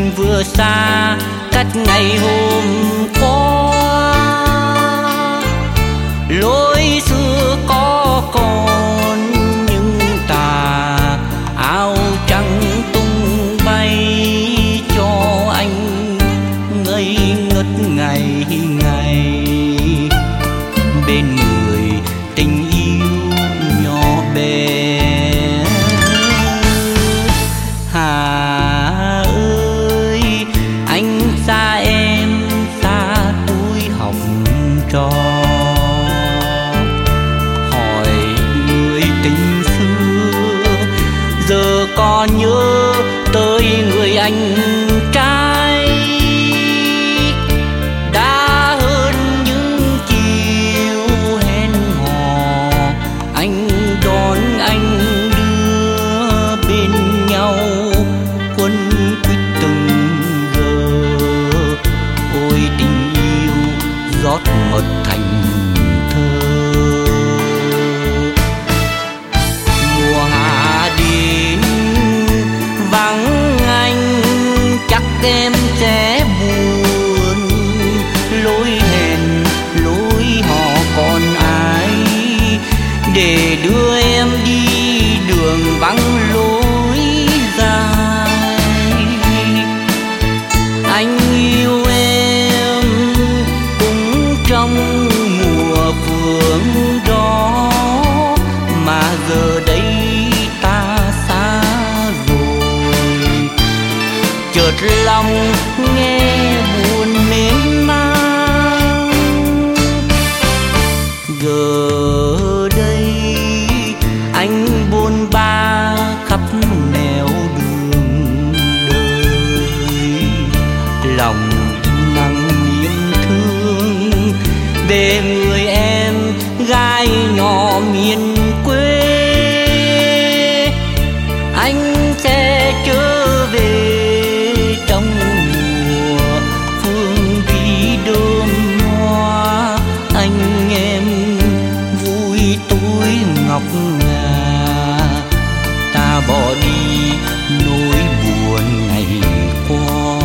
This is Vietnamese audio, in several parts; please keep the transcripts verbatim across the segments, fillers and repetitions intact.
vừa xa cách ngày hôm qua. Lối xưa có còn những tà áo trắng tung bay cho anh ngây ngất ngày ngày bên người tình yêu nhỏ bé. Hà ơi anh xa em xa túi học trò, hỏi người tình xưa giờ có nhớ tới người anh trai đã hơn những chiều hẹn hò. Anh đón anh đưa bên nhau quấn quýt từng giờ. Ôi tình yêu rót mật thành thơ. Mùa hạ đến vắng anh chắc em sẽ buồn. Lối hẹn lối hò còn ai để đưa em đi đường vắng lối dài. Anh yêu em cũng trong mùa phượng đó, mà giờ đây ta xa rồi. Chợt lòng nghe buồn mến mang. Giờ đây anh bôn ba khắp nẻo đường đời. Lòng nặng niềm thương về người em gái nhỏ miền quê. Anh sẽ trở về trong mùa phương vi đơm hoa. Anh em vui túi ngọc ngà, ta bỏ đi nỗi buồn ngày qua.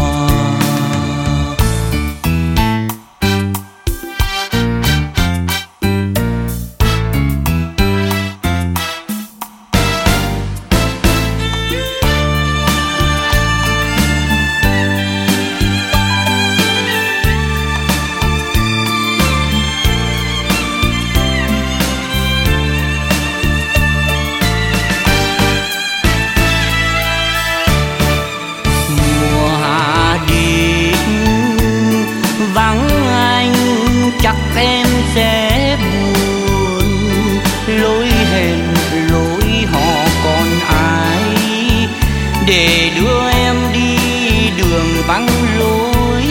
Chắc em sẽ buồn. Lối hẹn lối hò còn ai để đưa em đi đường vắng lối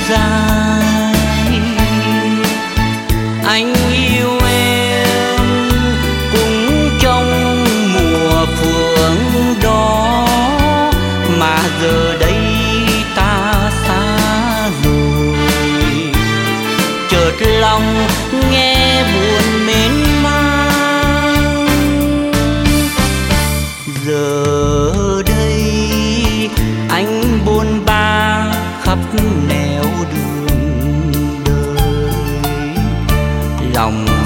dài. Anh yêu em cũng trong mùa phượng đó, mà giờ đây ta xa rồi. Chợt lòng nghe buồn mến mang. Giờ đây anh bôn ba khắp nẻo đường đời. Lòng